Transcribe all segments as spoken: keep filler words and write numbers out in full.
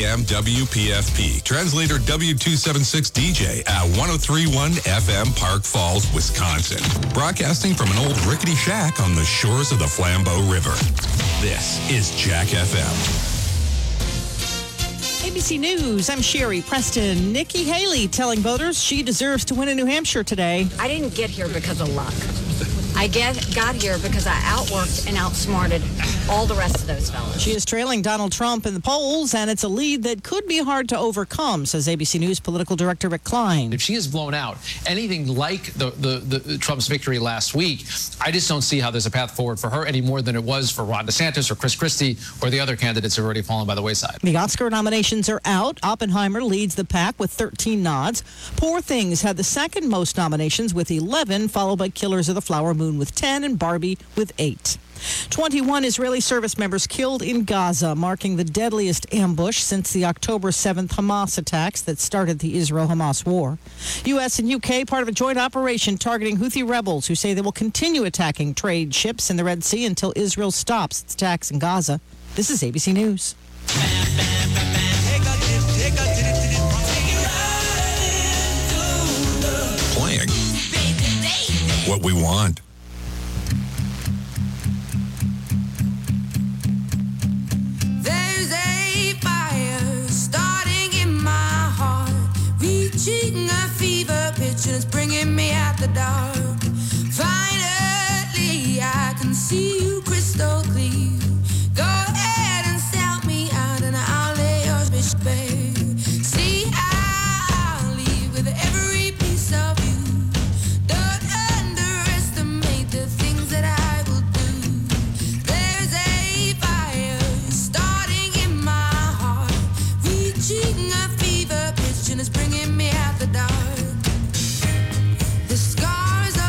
M W P F P. Translator W two seventy-six D J at one oh three point one F M Park Falls, Wisconsin. Broadcasting from an old rickety shack on the shores of the Flambeau River. This is Jack F M. A B C News, I'm Sherry Preston. Nikki Haley telling voters she deserves to win in New Hampshire today. I didn't get here because of luck. I get, got here because I outworked and outsmarted all the rest of those fellas. She is trailing Donald Trump in the polls, and it's a lead that could be hard to overcome, says A B C News political director Rick Klein. If she is blown out, anything like the, the, the Trump's victory last week, I just don't see how there's a path forward for her any more than it was for Ron DeSantis or Chris Christie or the other candidates who have already fallen by the wayside. The Oscar nominations are out. Oppenheimer leads the pack with thirteen nods. Poor Things had the second most nominations with eleven, followed by Killers of the Flower Moon with ten and Barbie with eight. twenty-one Israeli service members killed in Gaza, marking the deadliest ambush since the October seventh Hamas attacks that started the Israel-Hamas war. U S and U K part of a joint operation targeting Houthi rebels who say they will continue attacking trade ships in the Red Sea until Israel stops its attacks in Gaza. This is A B C News. Playing what we want. There's a fire starting in my heart, reaching a fever pitch and it's bringing me out the dark. Finally, I can see you crystal clear. Go ahead and sell me out and I'll lay your bitch bare. See, I'll leave with every piece of you. Don't underestimate the things that I will do. There's a fire starting in my heart, reaching a fever pitch and it's bringing me out the dark. The scars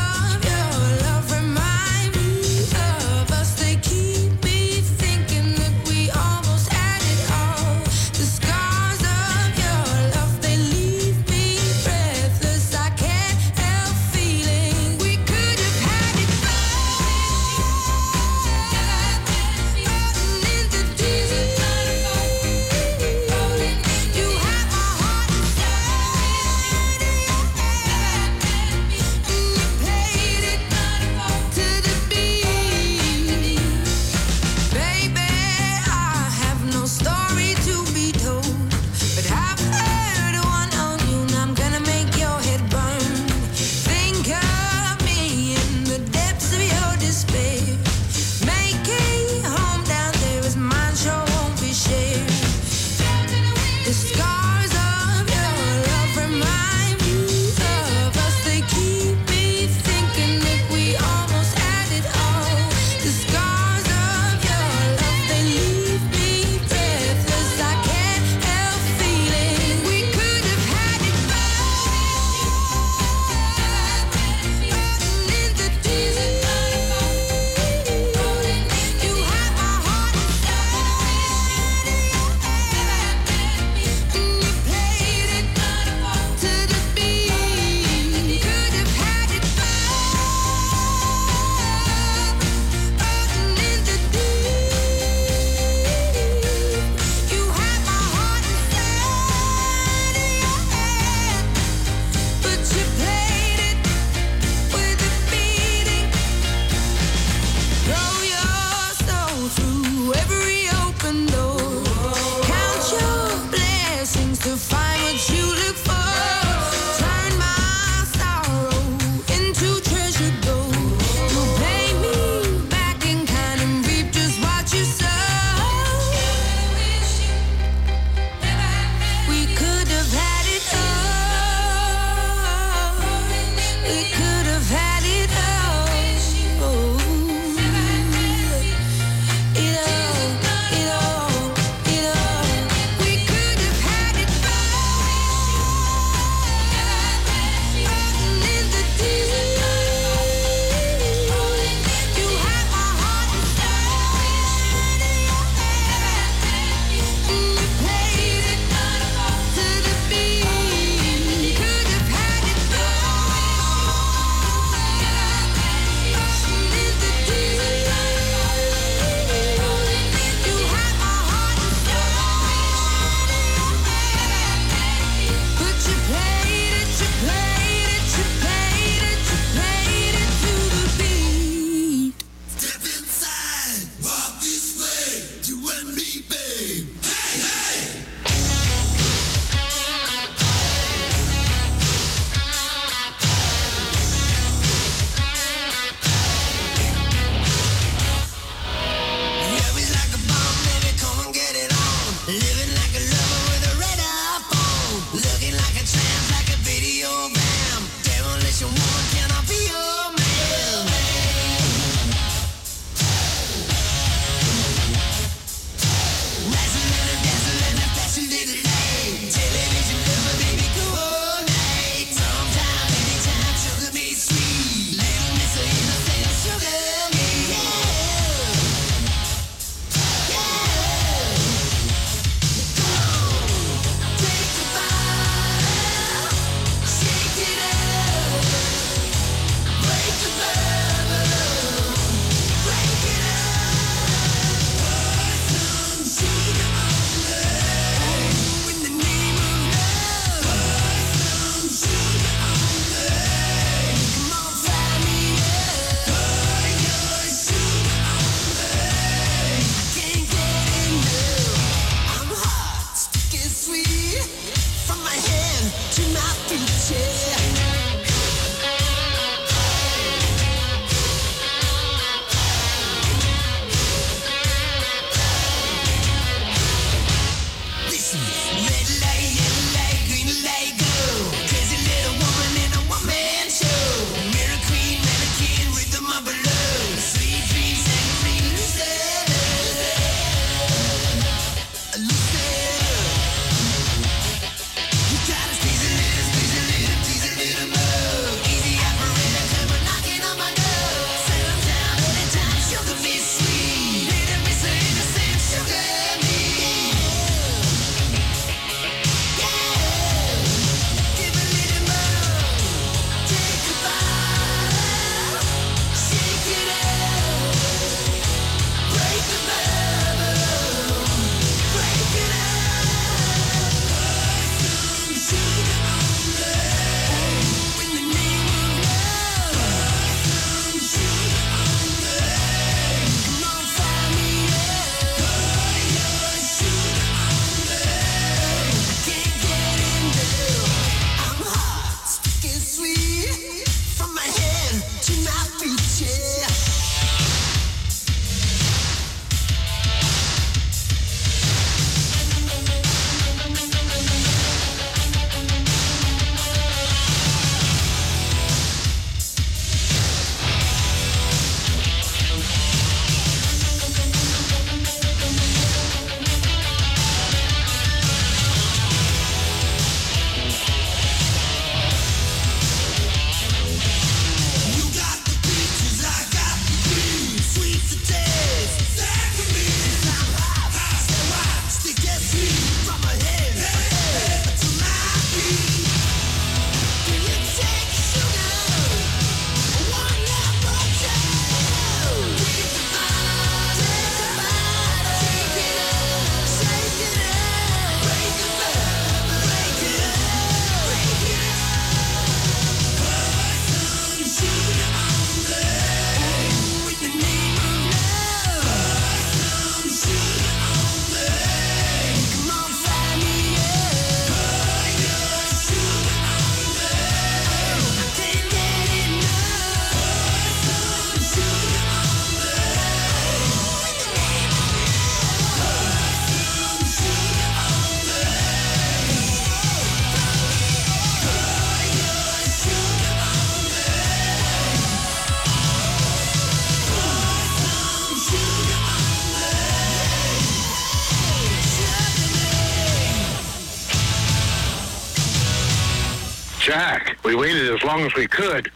Jack, we waited as long as we could.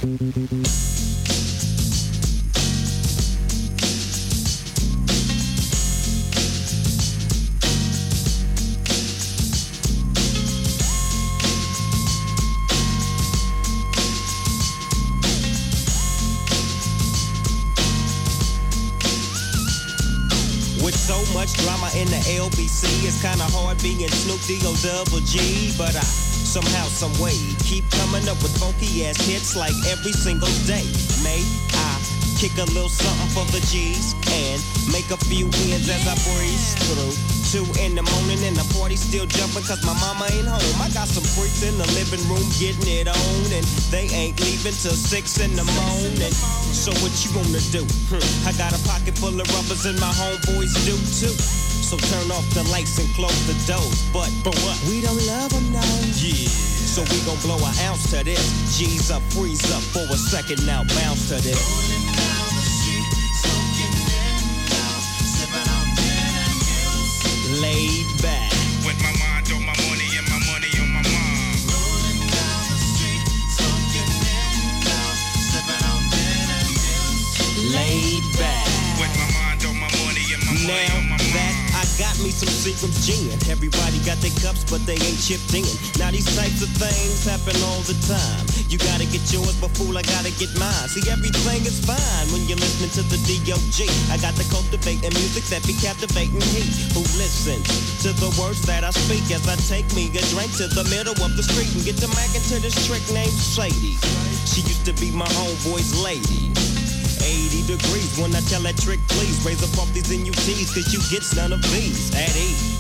With so much drama in the L B C, it's kinda hard being Snoop D-O double G, but I somehow, some way keep coming up with funky ass hits like every single day. May I kick a little something for the G's and make a few ends as I breeze through. Two in the morning and the party still jumping cause my mama ain't home. I got some freaks in the living room getting it on and they ain't leaving till six in the morning. So what you gonna do? Hmm. I got a pocket full of rubbers and my homeboys do too. So turn off the lights and close the doors. But for what? We don't love them now. Yeah. So we gon' blow an ounce to this. G's up, freeze up for a second now, bounce to this. Rolling down the street, smoking window, sipping on gin and gills. Laid back. With my mind on my money and my money on my mind. Rolling down the street, smoking window, sipping on gin and gills. Laid back. With my mind on my money and my money on my mind. I got me some Seagram's gin. Everybody got their cups, but they ain't chipped in. Now these types of things happen all the time. You gotta get yours, but fool, I gotta get mine. See, everything is fine when you're listening to the D O G. I got the cultivating music that be captivating he who listens to the words that I speak as I take me a drink to the middle of the street and get to mackin' to this trick named Sadie. She used to be my homeboy's lady. eighty degrees when I tell that trick, please raise up off these N U Ts, cause you get none of these at ease.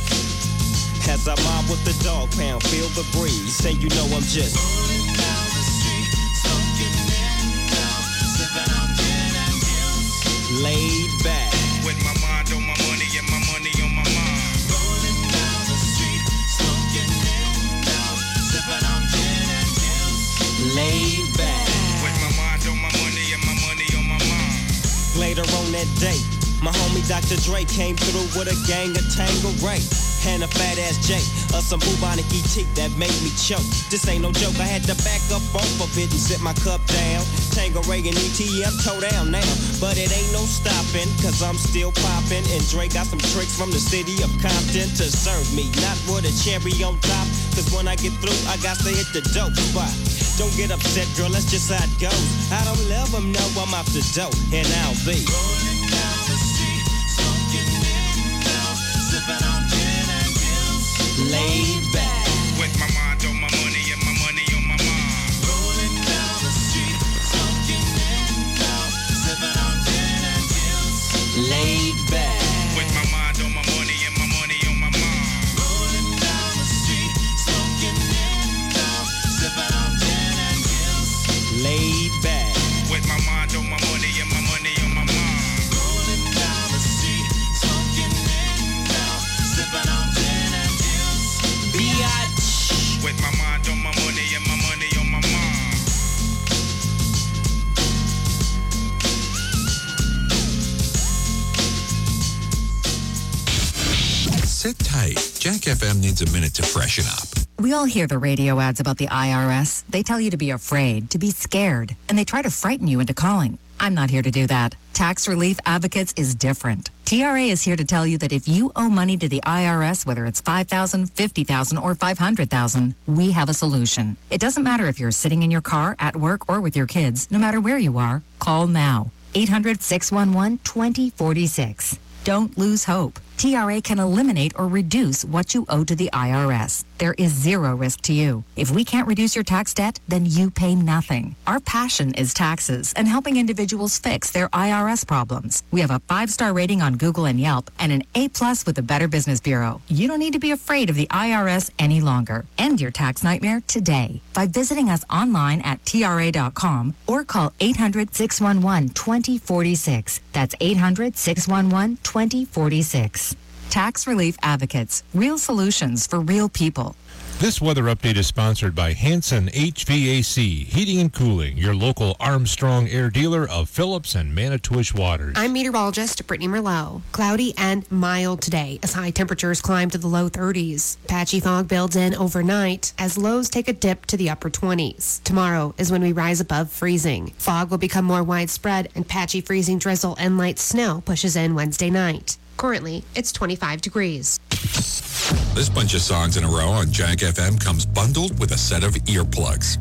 As I mob with the dog pound, feel the breeze, and you know I'm just rolling down the street, smoking window, sipping on gin and gills. Laid back. With my mind on my money and my money on my mind. Rolling down the street, smoking window, sipping on gin and gills. Laid back. With my mind on my money and my money on my mind. Later on that day, my homie Doctor Dre came through with a gang of Tangeray and a fat ass J, or some bubonic E T that made me choke. This ain't no joke, I had to back up off of it and sit my cup down. Tangeray and E T, I'm toe down now, but it ain't no stopping, cause I'm still popping. And Dre got some tricks from the city of Compton to serve me, not with a cherry on top, cause when I get through, I got to hit the dope spot. Don't get upset, girl, that's just how it goes. I don't love them, no, I'm off the dope, and I'll be rolling down the street, smoking window, sipping on gin and gills. Laid back. With my mind on my money and my money on my mind. Rolling down the street, smoking window, sipping on gin and gills. Laid back. With my mind on my money and my money on my mind. Rolling down the street, smoking window, sipping on gin and gills. Laid back. With my mind on my money and my money on my mind. Rolling down the street, smoking window, sipping on gin and gills. Biatch. With my mind on my money and my money on my mind. Sit tight. Jack F M needs a minute to freshen up. We all hear the radio ads about the I R S. They tell you to be afraid, to be scared, and they try to frighten you into calling. I'm not here to do that. Tax Relief Advocates is different. T R A is here to tell you that if you owe money to the I R S, whether it's five thousand dollars, fifty thousand dollars, or five hundred thousand dollars, we have a solution. It doesn't matter if you're sitting in your car, at work, or with your kids. No matter where you are, call now. eight hundred, six one one, two zero four six. Don't lose hope. T R A can eliminate or reduce what you owe to the I R S. There is zero risk to you. If we can't reduce your tax debt, then you pay nothing. Our passion is taxes and helping individuals fix their I R S problems. We have a five-star rating on Google and Yelp and an A-plus with the Better Business Bureau. You don't need to be afraid of the I R S any longer. End your tax nightmare today by visiting us online at T R A dot com or call eight hundred, six one one, two zero four six. That's eight hundred, six one one, two zero four six. Tax Relief Advocates. Real solutions for real people. This weather update is sponsored by Hanson H V A C, Heating and Cooling, your local Armstrong air dealer of Phillips and Manitowish waters. I'm meteorologist Brittany Merlot. Cloudy and mild today as high temperatures climb to the low thirties. Patchy fog builds in overnight as lows take a dip to the upper twenties. Tomorrow is when we rise above freezing. Fog will become more widespread and patchy freezing drizzle and light snow pushes in Wednesday night. Currently, it's twenty-five degrees. This bunch of songs in a row on Jack F M comes bundled with a set of earplugs.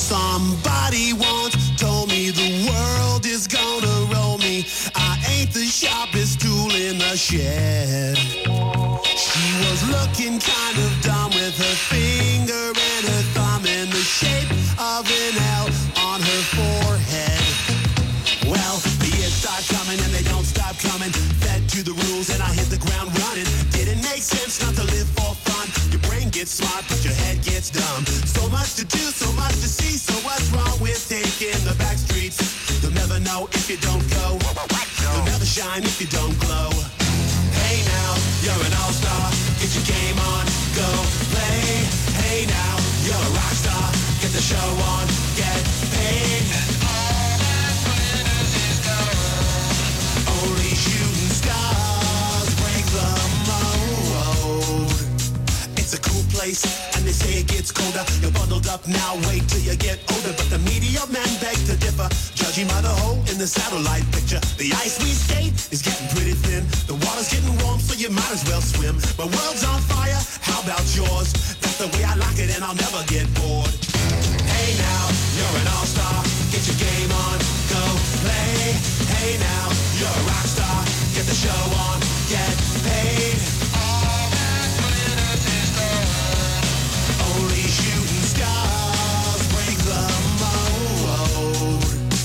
Somebody once told me the world is gonna roll me. I ain't the sharpest tool in the shed. She was looking kind of dumb with her finger and her thumb in the shape of an L on her forehead. Well, the years start coming and they don't stop coming. Fed to the rules and I hit the ground running. Didn't make sense not to live for fun. Your brain gets smart but your head gets dumb. So much to do, so much to see. So what's wrong with taking the back streets? You'll never know if you don't go. You'll never shine if you don't glow. Hey now, you're an all-star. Get your game on, go play. Hey now, you're a rock star. Get the show on, get paid. And all that glitters is gold. Only shooting stars break the mold. It's a cool place, and they say it gets colder. You're bundled up now, wait till you get older. But the media men beg to differ, judging by the hole in the satellite picture. The ice we skate is getting pretty thin. The water's getting warm, so you might as well swim. My world's on fire, how about yours? That's the way I like it, and I'll never get bored. Hey now, you're an all-star. Get your game on, go play. Hey now, you're a rock star. Get the show on, get paid. All that glitters is gold. Only shooting stars break the mold.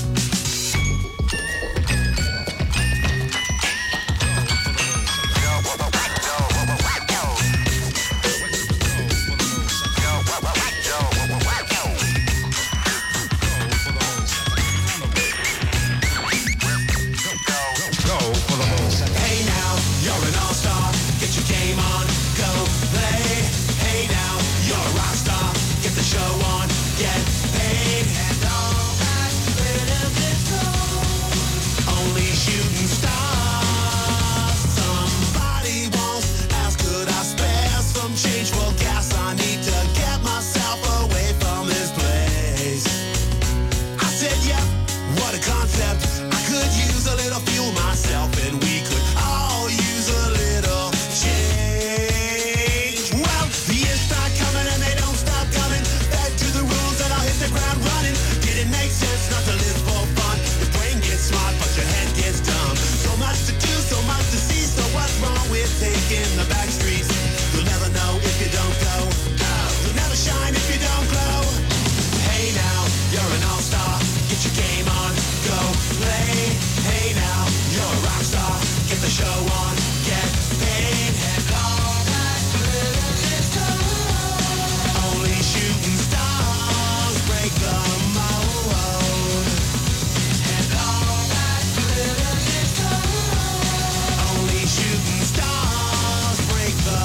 Hey now, you're an all-star. Get your game on, go play. Hey now, you're a rock star. Get the show on, get paid. And all that glitters is gold. Only shooting stars. Somebody once asked, could I spare some change for gas? I need to get myself away from this place. I said, yeah, what a concept. I could use a little fuel myself, and we could all use a little change. Well, the years start coming and they don't stop coming. Back to the rules and I'll hit the ground running. Didn't make sense not to live for fun. Your brain gets smart but your head gets dumb. So much to do, so much to see. So what's wrong with taking the back streets? You'll never know if you don't go. You'll never shine if you don't glow. Hey now, you're an all-star. Get your game on, go play. Hey now, you're a rock star. Get the show on, get paid. And all that glitters is gold. Only shooting stars break the mold. And all that glitters is gold. Only shooting stars break the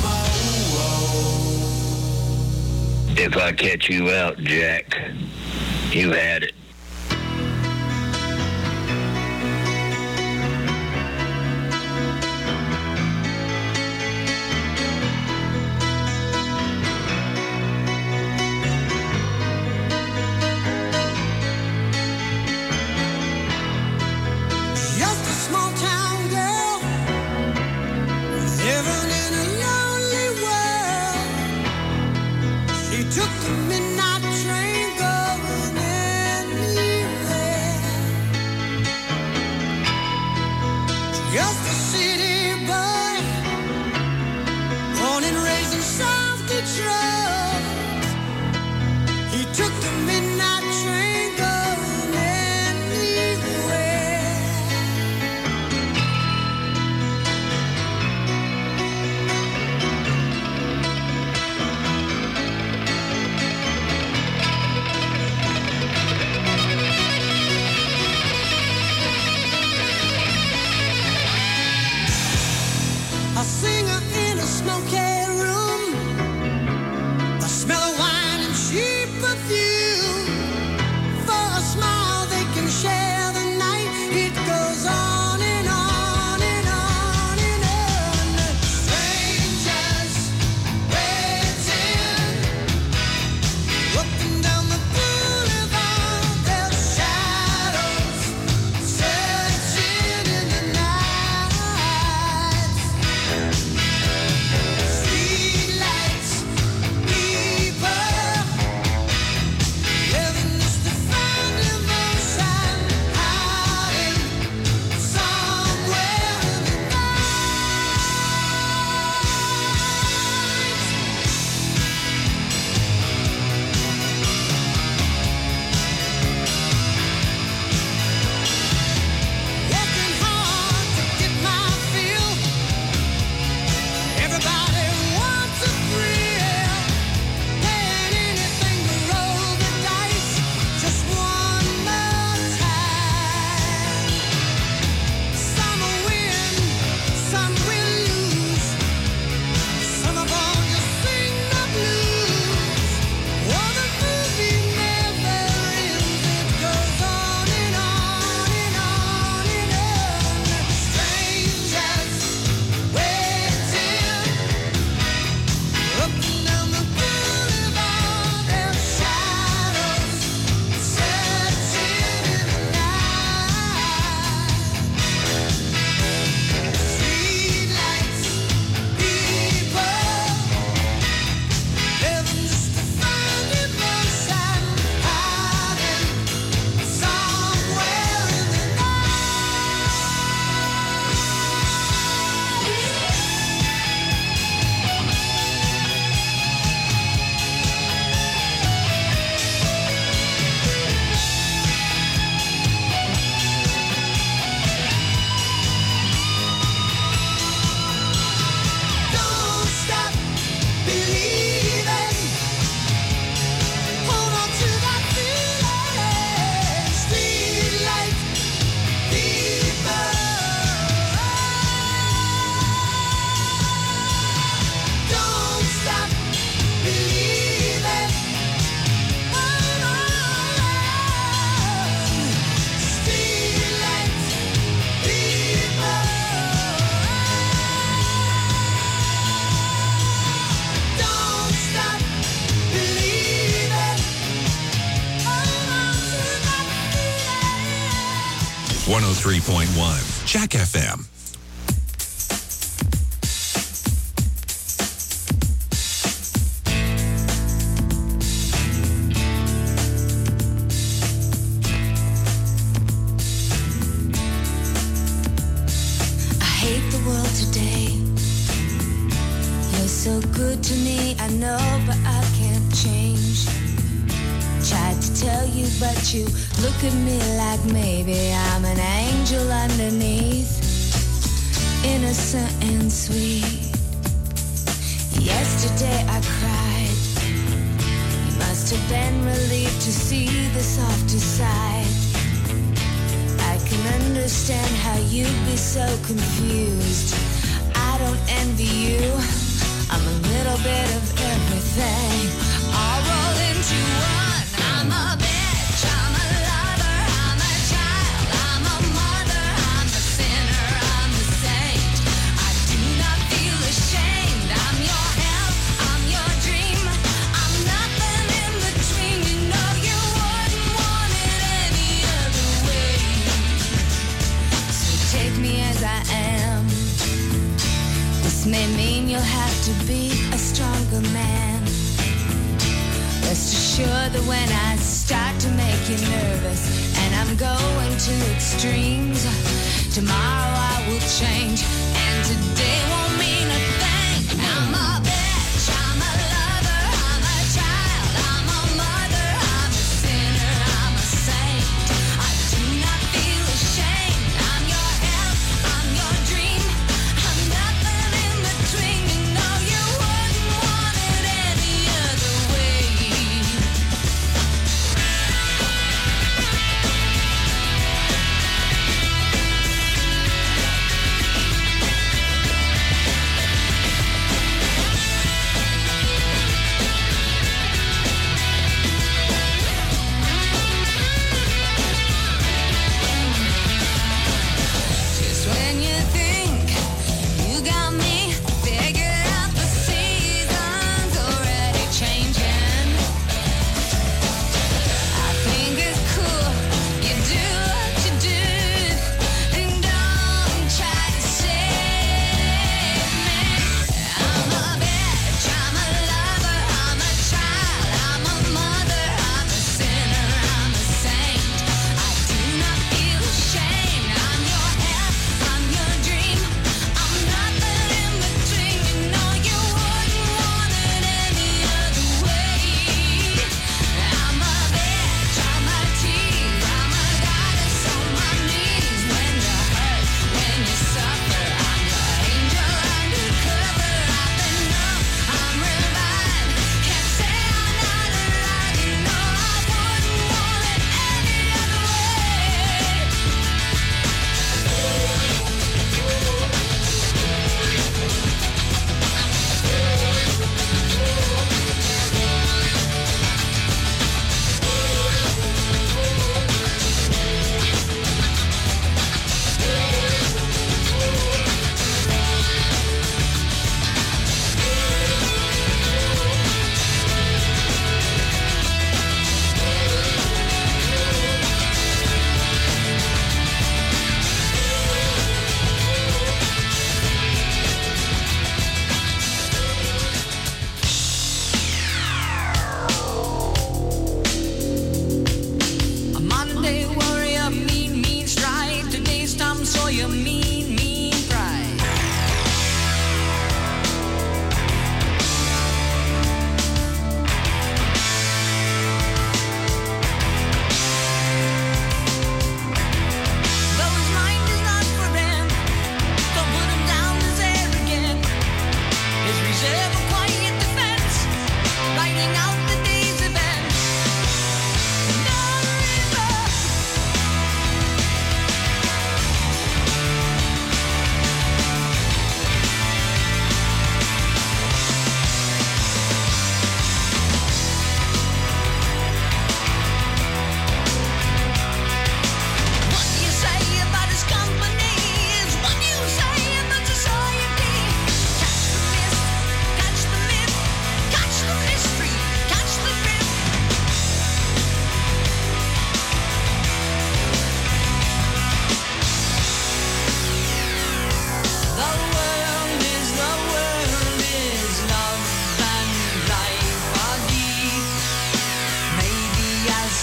mold. If I catch you out, Jack, you had it. Just a small town girl living in a lonely world. She took the midnight train going one oh three point one Jack F M. So good to me, I know, but I can't change. Tried to tell you, but you look at me like maybe I'm an angel underneath, innocent and sweet. Yesterday I cried. You must have been relieved to see the softer side. I can understand how you'd be so confused. I don't envy you. I'm a little bit of everything, all rolled into one. I'm a bitch, I'm a lover, I'm a child, I'm a mother, I'm a sinner, I'm a saint. I do not feel ashamed. I'm your hell, I'm your dream. I'm nothing in between. You know you wouldn't want it any other way. So take me as I am. This may mean you'll have to be a stronger man. Rest assured that when I start to make you nervous and I'm going to extremes, tomorrow I will change and today won't mean a thing. I'm a bitch, I'm a lover, I'm a child, I'm a mother, I'm a sinner, I'm a saint. I do not feel ashamed. I'm your hell, I'm your dream. I'm nothing in between. You know you wouldn't want it any other way.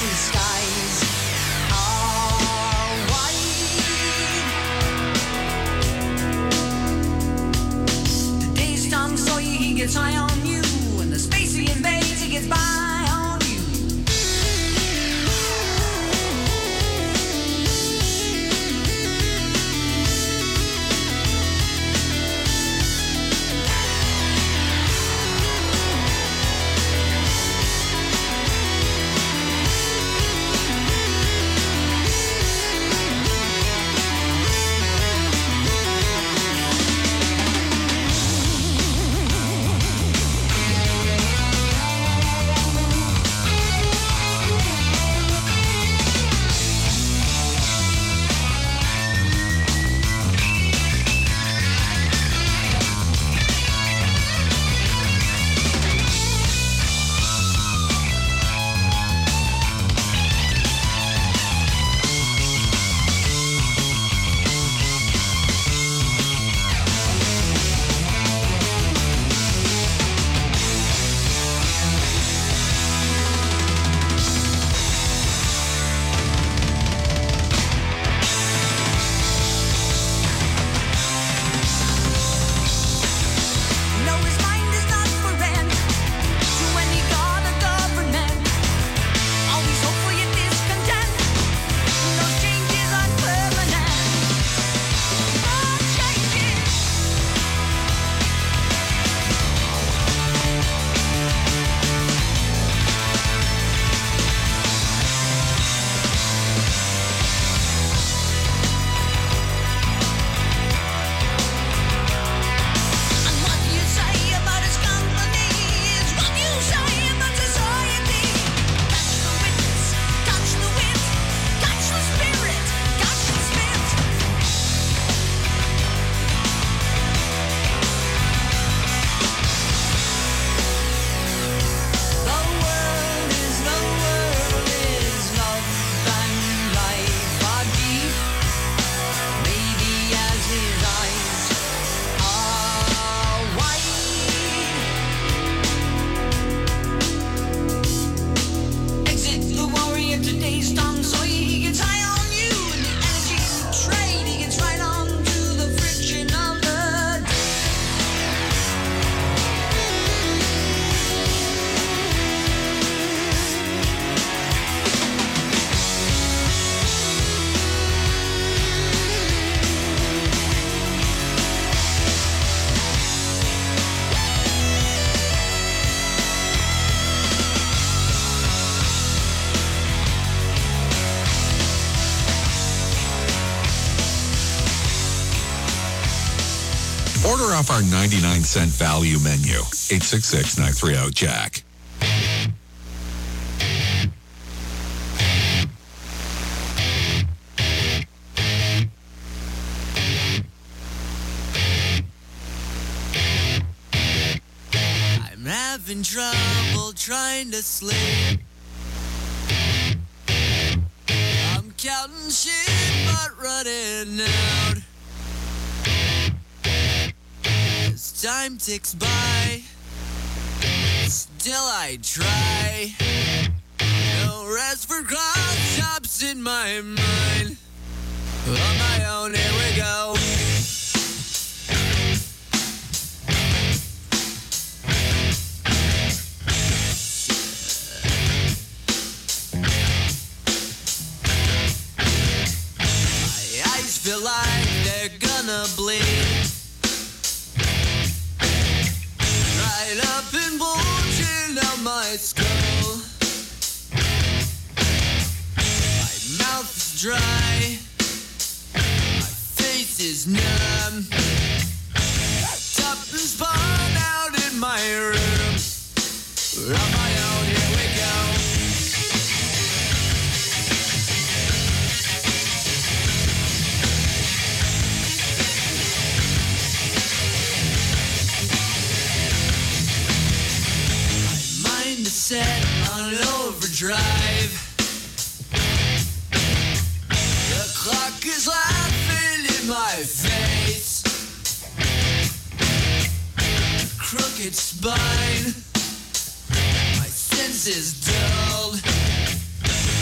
two skies are white. The day's Tom Sawyer, he gets high on you, and the space he invades, he gets by on you. Order off our ninety-nine cent value menu. eight six six, nine three zero, Jack. I'm having trouble trying to sleep. I'm counting sheep but running out. As time ticks by, still I try. No rest for cross chops in my mind. On my own, here we go. My eyes feel like they're gonna bleed. Right up and bulging out my skull. My mouth is dry. My face is numb. Top and spun out in my room. On my own, here we go. Set on overdrive. The clock is laughing in my face. Crooked spine. My senses dulled.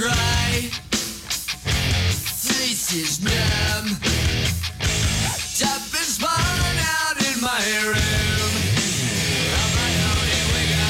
dry. Face is numb. Top and spun out in my room. Alright, now here we go.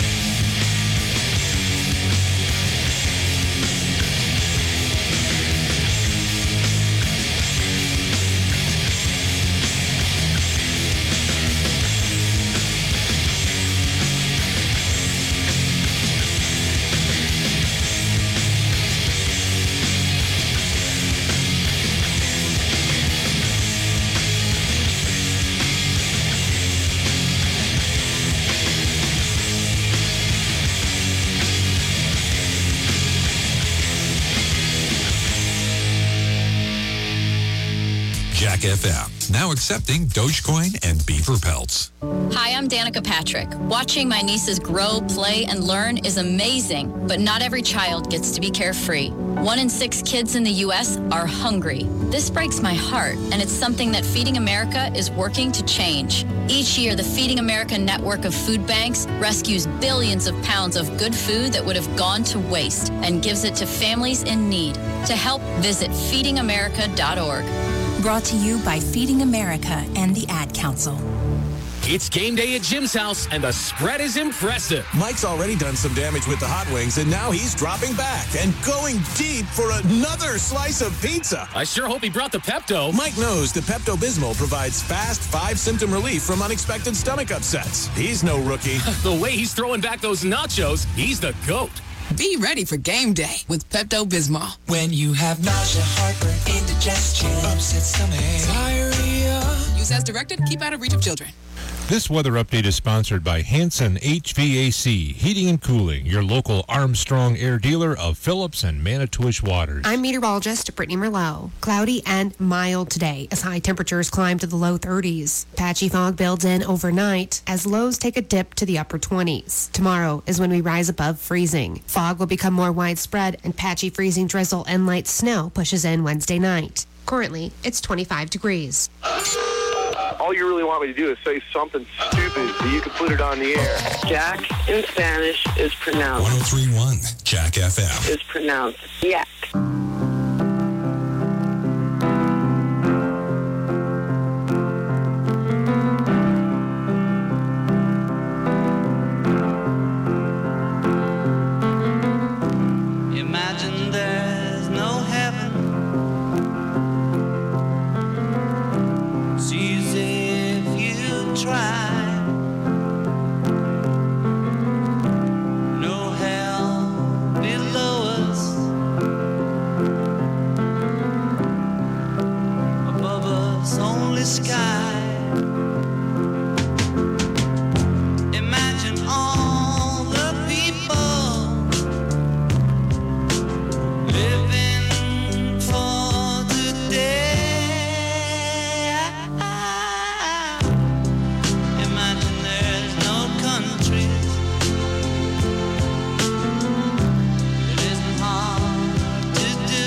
Jack F M, now accepting Dogecoin and beaver pelts. Hi, I'm Danica Patrick. Watching my nieces grow, play, and learn is amazing, but not every child gets to be carefree. One in six kids in the U S are hungry. This breaks my heart, and it's something that Feeding America is working to change. Each year, the Feeding America network of food banks rescues billions of pounds of good food that would have gone to waste and gives it to families in need. To help, visit feeding america dot org. Brought to you by Feeding America and the Ad Council. It's game day at Jim's house, and the spread is impressive. Mike's already done some damage with the hot wings, and now he's dropping back and going deep for another slice of pizza. I sure hope he brought the Pepto. Mike knows the Pepto-Bismol provides fast five-symptom relief from unexpected stomach upsets. He's no rookie. The way he's throwing back those nachos, he's the GOAT. Be ready for game day with Pepto-Bismol. When you have nausea, heartburn, indigestion, upset stomach, diarrhea. Use as directed. Keep out of reach of children. This weather update is sponsored by Hanson H V A C, Heating and Cooling, your local Armstrong Air dealer of Phillips and Manitowish Waters. I'm meteorologist Brittany Merlot. Cloudy and mild today as high temperatures climb to the low thirties. Patchy fog builds in overnight as lows take a dip to the upper twenties. Tomorrow is when we rise above freezing. Fog will become more widespread and patchy freezing drizzle and light snow pushes in Wednesday night. Currently, it's twenty-five degrees. All you really want me to do is say something stupid so you can put it on the air. Jack in Spanish is pronounced. one oh three point one Jack F M. Is pronounced yak. Imagine there's no heaven. It's easy if you try. No hell below us. Above us, only sky. Imagine all the people living for today. Imagine there's no countries. It isn't hard to do.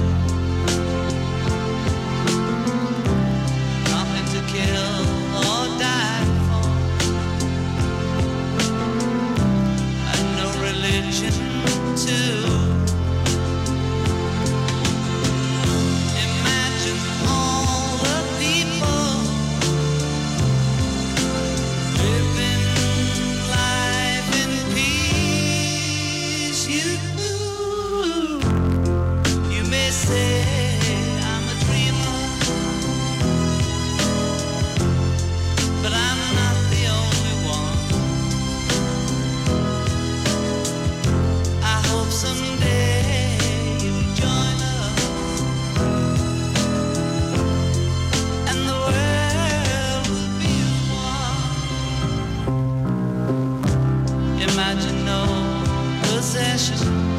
Nothing to kill or die for. And no religion too. Imagine all the people living life in peace. You, you may say I'm a dreamer, but I'm not the only one. I hope someday you'll join us. And the world will be as one. Imagine no possession.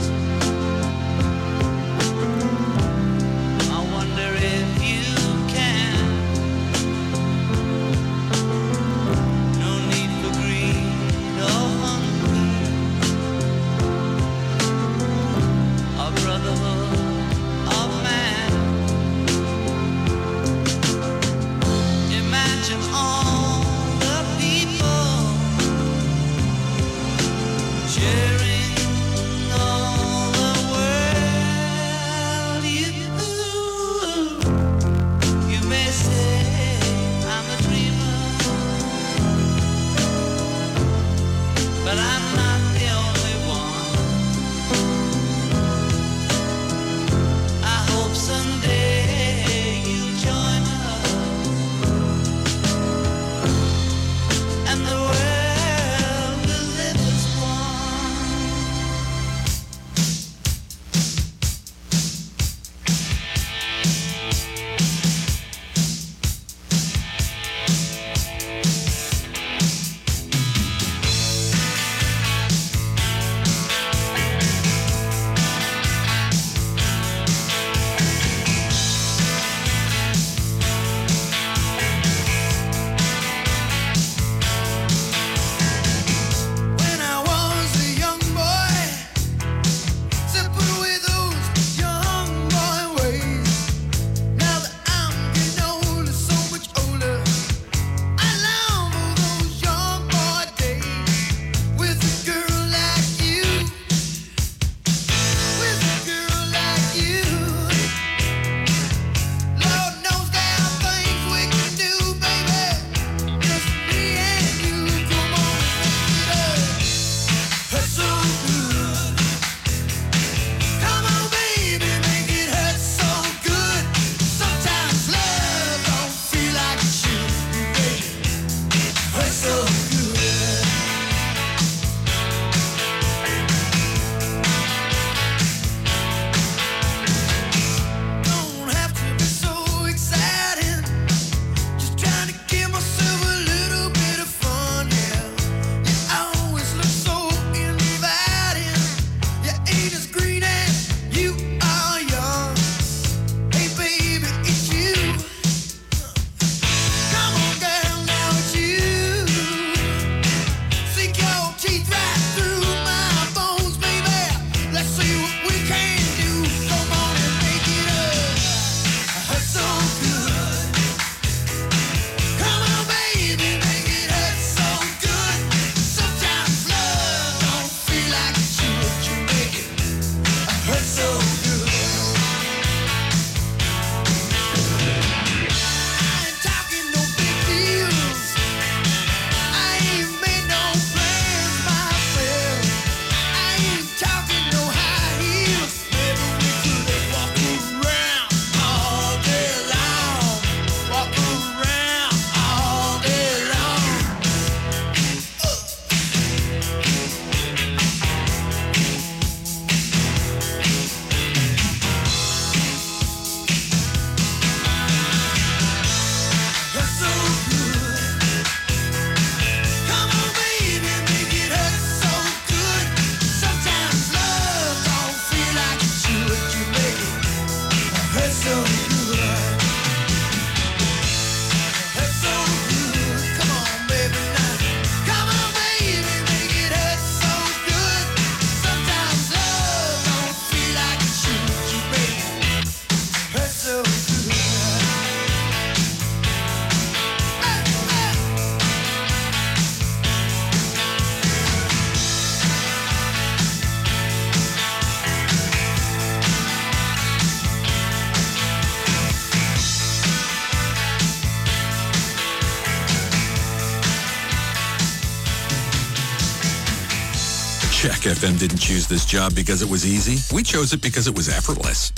Rock F M didn't choose this job because it was easy. We chose it because it was effortless.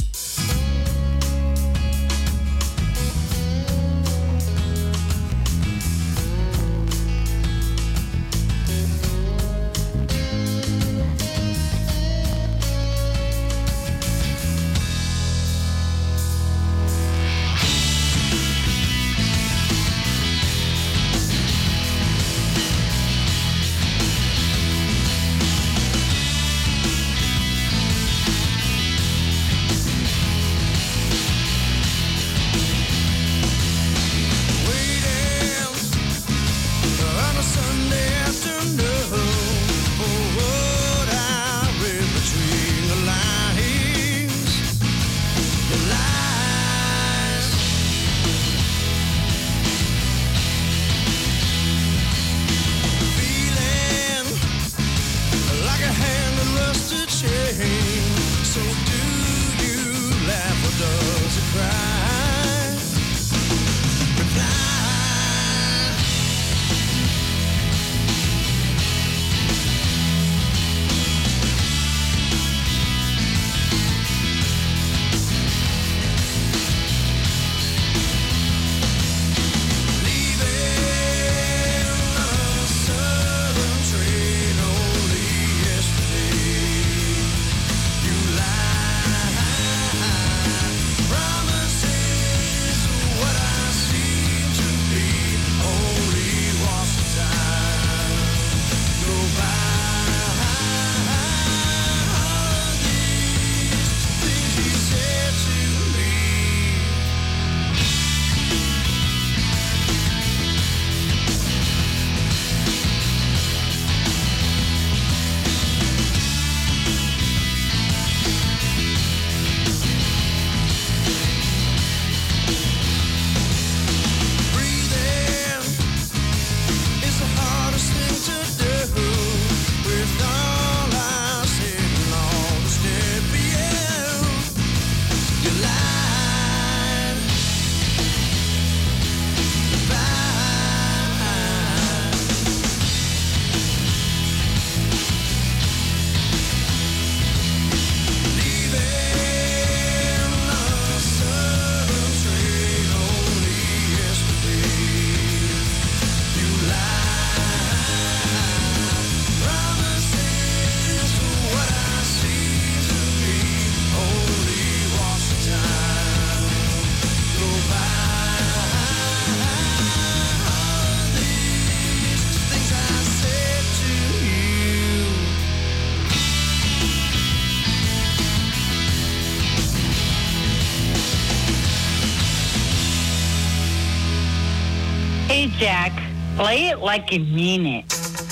Hey, Jack, play it like you mean it.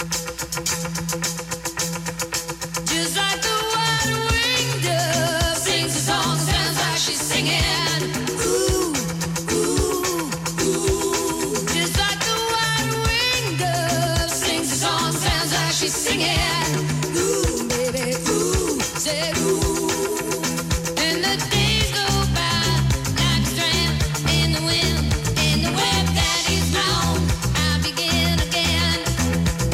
Just like the white-winged dove sings a song, sounds like she's singing. Ooh, ooh, ooh. Just like the white-winged dove sings a song, sounds like she's singing. Ooh, baby, ooh, say ooh. And the days go by like a strand in the wind, in the web that is blown. I begin again.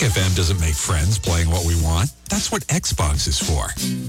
Rock F M doesn't make friends playing what we want. That's what Xbox is for.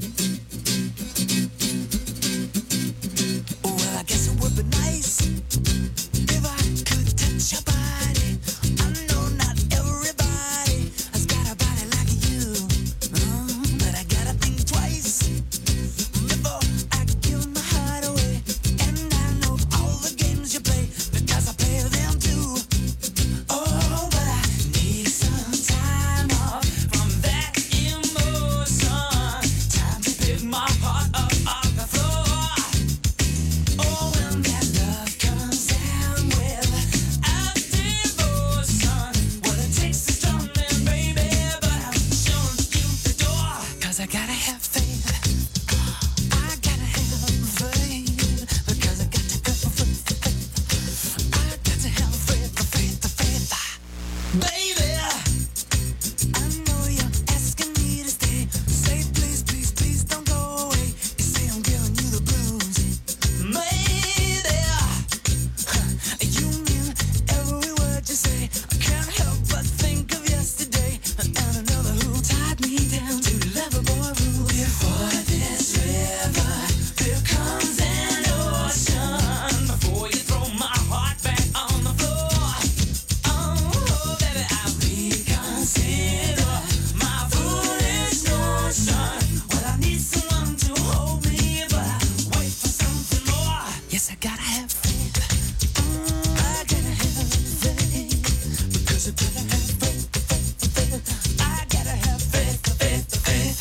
Well, I guess it would be nice if I could touch your body. I know not everybody has got a body like you, mm, but I gotta think twice before I give my heart away. And I know all the games you play because I play them too. Oh, but I need some time off from that emotion. Time to pick my heart up off the floor. Oh, when that love comes down without devotion, well, it takes a stomach, baby, but I'm showing you the door. 'Cause I gotta have faith. I gotta have faith. Because I got to go for faith. I got to have faith, faith, faith. Baby, I know you're asking me to stay. Say please, please, please don't go away. You say I'm giving you the blues. Maybe you mean every word you say. I can't help but think of yesterday and another who tied me down to level boy rule. Before this river, here comes an ocean. Before you throw my heart back on the floor. Oh, baby, I reconsider my foolish notion. Well, I need someone to hold me, but I wait for something more. Yes, I gotta have faith. Mm, I gotta have faith. Because I gotta have faith, faith, faith. I gotta have faith, faith, faith.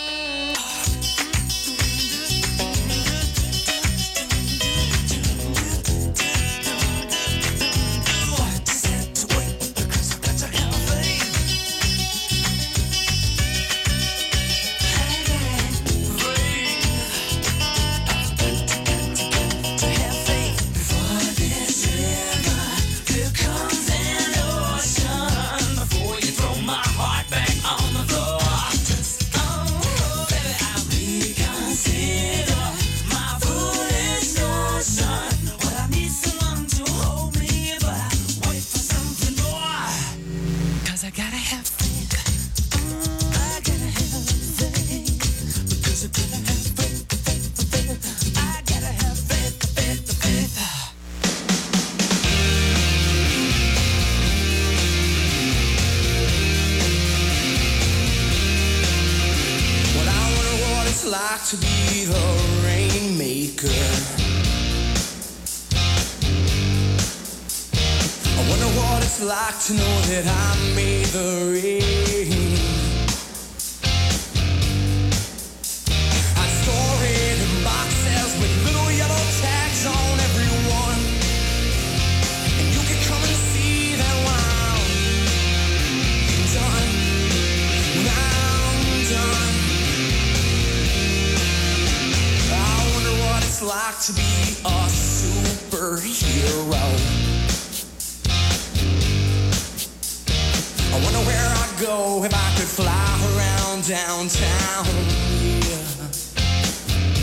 I just had to wait because I got to have faith. To have faith. Before this river, here comes an ocean. Before you throw my heart back on the floor. Oh, baby, I reconsider my foolish notion. Well, I need someone to hold me, but I wait for something more. 'Cause I gotta have faith. I gotta have faith. Because I gotta have faith, faith, faith. I gotta have faith, faith, faith. Well, I wonder what it's like to be the rainmaker. I wonder what it's like to know that I made the rain. I store it in boxes with little yellow tags on every one. And you can come and see that when I'm done. When I'm done. I wonder what it's like to be a superhero. I wonder where I'd go if I could fly around downtown.